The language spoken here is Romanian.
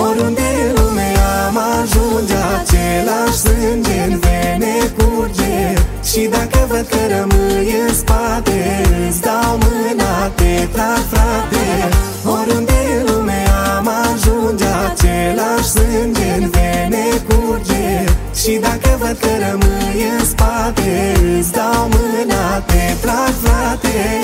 Oriunde în lume am ajunge, același sânge în vene curge. Și dacă văd că rămâi în spate, îți dau mâna, te trag, frate. Oriunde în lume am ajunge, același sânge în vene curge. Și dacă văd că rămâi în spate, îți dau mâna, te trag, frate.